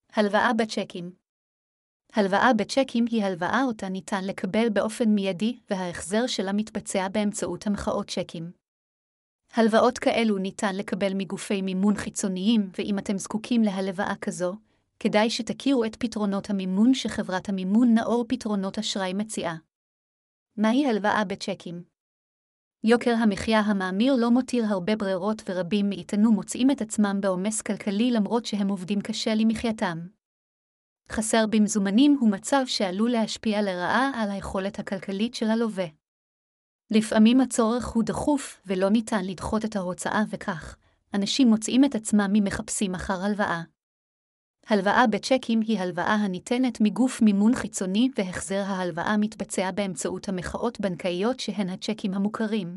הלוואה בצ'קים. הלוואה בצ'קים היא הלוואה אותה ניתן לקבל באופן מיידי, וההחזר שלה מתבצע באמצעות המחאות צ'קים. הלוואות כאלו ניתן לקבל מגופי מימון חיצוניים, ואם אתם זקוקים להלוואה כזו, כדאי שתכירו את פתרונות המימון שחברת המימון נאור פתרונות אשראי מציעה. מהי הלוואה בצ'קים? יוקר המחיה המאמיר לא מותיר הרבה ברירות, ורבים מאיתנו מוצאים את עצמם בעומס כלכלי למרות שהם עובדים קשה למחייתם. חסר במזומנים הוא מצב שעלול להשפיע לרעה על היכולת הכלכלית של הלווה. לפעמים הצורך הוא דחוף ולא ניתן לדחות את ההוצאה, וכך אנשים מוצאים את עצמם מחפשים אחר הלוואה. הלוואה בצ'קים היא הלוואה הניתנת מגוף מימון חיצוני, והחזר ההלוואה מתבצע באמצעות המחאות בנקאיות שהן הצ'קים המוכרים.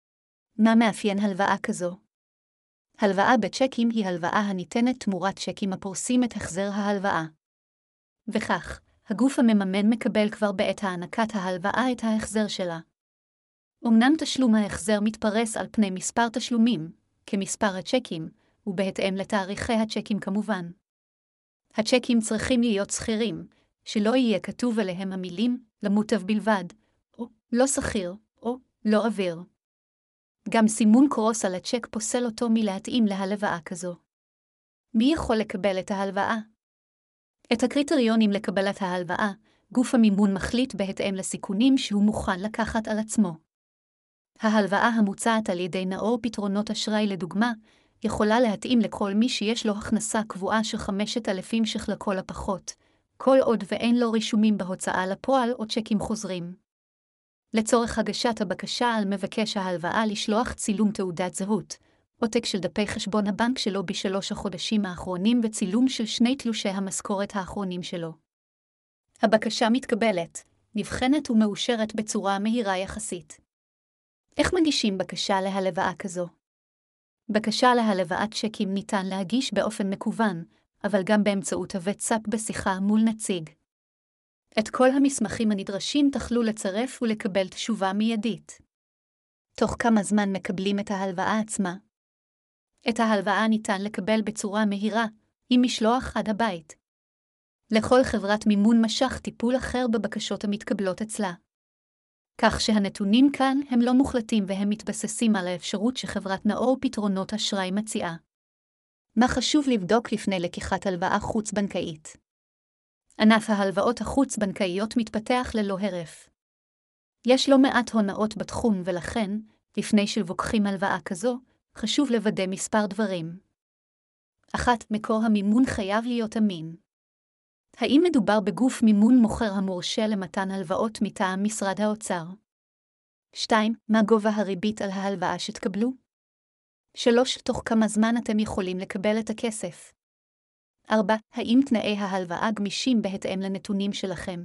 מה מאפיין הלוואה כזו? הלוואה בצ'קים היא הלוואה הניתנת תמורת צ'קים הפורסים את החזר ההלוואה. וכך, הגוף המממן מקבל כבר בעת הענקת ההלוואה את ההחזר שלה. אמנם תשלום ההחזר מתפרס על פני מספר תשלומים, כמספר הצ'קים, ובהתאם לתאריכי הצ'קים כמובן. הצ'קים צריכים להיות סחירים, שלא יהיה כתוב עליהם המילים למוטב בלבד, או לא סחיר, או לא עביר. גם סימון קרוס על הצ'ק פוסל אותו מלהתאים להלוואה כזו. מי יכול לקבל את ההלוואה? את הקריטריונים לקבלת ההלוואה, גוף המימון מחליט בהתאם לסיכונים שהוא מוכן לקחת על עצמו. ההלוואה המוצעת על ידי נאור פתרונות אשראי לדוגמה, יכולה להתאים לכל מי שיש לו הכנסה קבועה של 5,000 ש"ח לכל הפחות, כל עוד ואין לו רישומים בהוצאה לפועל או צ'קים חוזרים. לצורך הגשת הבקשה על מבקש ההלוואה לשלוח צילום תעודת זהות, עותק של דפי חשבון הבנק שלו ב3 החודשים האחרונים וצילום של 2 תלושי המשכורת האחרונים שלו. הבקשה מתקבלת, נבחנת ומאושרת בצורה מהירה יחסית. איך מגישים בקשה להלוואה כזו? בקשה להלוואת צ'קים ניתן להגיש באופן מקוון, אבל גם באמצעות הוואטסאפ בשיחה מול נציג. את כל המסמכים הנדרשים תוכלו לצרף ולקבל תשובה מיידית. תוך כמה זמן מקבלים את ההלוואה עצמה? את ההלוואה ניתן לקבל בצורה מהירה, עם משלוח עד הבית. לכל חברת מימון משך טיפול אחר בבקשות המתקבלות אצלה. כך שהנתונים כאן הם לא מוחלטים והם מתבססים על האפשרות שחברת נאור פתרונות אשראי מציעה. מה חשוב לבדוק לפני לקיחת הלוואה חוץ-בנקאית? ענף ההלוואות החוץ-בנקאיות מתפתח ללא הרף. יש לא מעט הונאות בתחום, ולכן, לפני שלוקחים הלוואה כזו, חשוב לוודא מספר דברים. 1. מקור המימון חייב להיות אמין. האם מדובר בגוף מימון מוכר המורשה למתן הלוואות מטעם משרד האוצר? 2. מה גובה הריבית על ההלוואה שתקבלו? 3. תוך כמה זמן אתם יכולים לקבל את הכסף? 4. האם תנאי ההלוואה גמישים בהתאם לנתונים שלכם?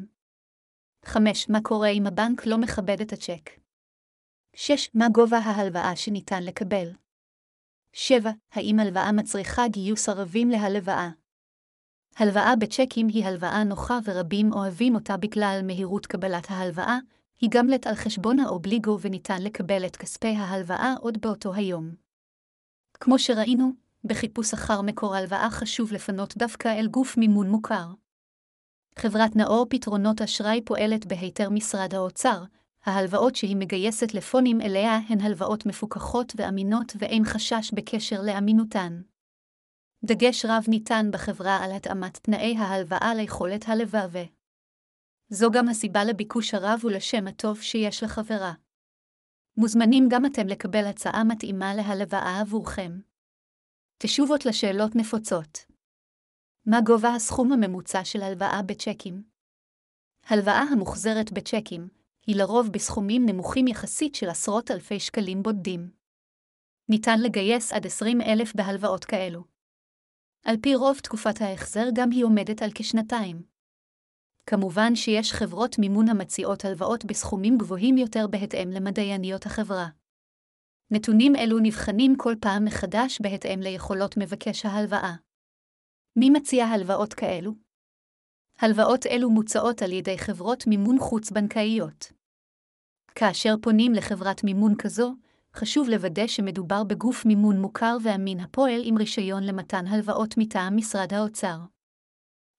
5. מה קורה אם הבנק לא מכבד את הצ'ק? 6. מה גובה ההלוואה שניתן לקבל? 7. האם הלוואה מצריכה גיוס ערבים להלוואה? הלוואה בצ'קים היא הלוואה נוחה ורבים אוהבים אותה בגלל מהירות קבלת ההלוואה, היא גם לת על חשבון האובליגו וניתן לקבל את כספי ההלוואה עוד באותו היום. כמו שראינו, בחיפוש אחר מקור הלוואה חשוב לפנות דווקא אל גוף מימון מוכר. חברת נאור פתרונות אשראי פועלת בהיתר משרד האוצר, ההלוואות שהיא מגייסת לפונים אליה הן הלוואות מפוקחות ואמינות ואין חשש בקשר לאמינותן. דגש רב ניתן בחברה על התאמת תנאי ההלוואה ליכולת הלווה. זו גם הסיבה לביקוש הרב ולשם הטוב שיש לחברה. מוזמנים גם אתם לקבל הצעה מתאימה להלוואה עבורכם. תשובות לשאלות נפוצות. מה גובה הסכום הממוצע של הלוואה בצ'קים? הלוואה המוחזרת בצ'קים היא לרוב בסכומים נמוכים יחסית של עשרות אלפי שקלים בודדים. ניתן לגייס עד 20,000 בהלוואות כאלו. על פי רוב תקופת ההחזר גם היא עומדת על כשנתיים. כמובן שיש חברות מימון המציעות הלוואות בסכומים גבוהים יותר בהתאם למדייניות החברה. נתונים אלו נבחנים כל פעם מחדש בהתאם ליכולות מבקש ההלוואה. מי מציע הלוואות כאלו? הלוואות אלו מוצעות על ידי חברות מימון חוץ-בנקאיות. כאשר פונים לחברת מימון כזו, חשוב לוודא שמדובר בגוף מימון מוכר ואמין הפועל עם רישיון למתן הלוואות מטעם משרד האוצר.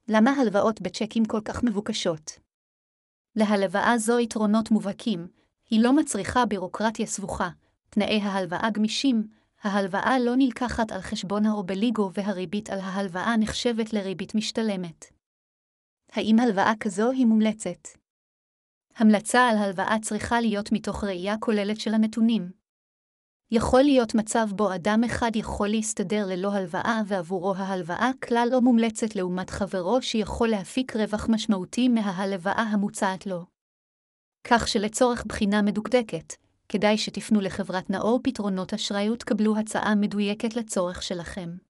למה הלוואות בצ'קים כל כך מבוקשות? להלוואה זו יתרונות מובהקים, היא לא מצריכה בירוקרטיה סבוכה, תנאי ההלוואה גמישים, ההלוואה לא נלקחת על חשבון האובליגו והריבית על ההלוואה נחשבת לריבית משתלמת. האם הלוואה כזו היא מומלצת? המלצה על הלוואה צריכה להיות מתוך ראייה כוללת של הנתונים. יכול להיות מצב בו אדם אחד יכול להסתדר ללא הלוואה ועבורו ההלוואה כלל לא מומלצת לעומת חברו שיכול להפיק רווח משמעותי מההלוואה המוצעת לו. כך שלצורך בחינה מדוקדקת, כדאי שתפנו לחברת נאור פתרונות אשראי ותקבלו הצעה מדויקת לצורך שלכם.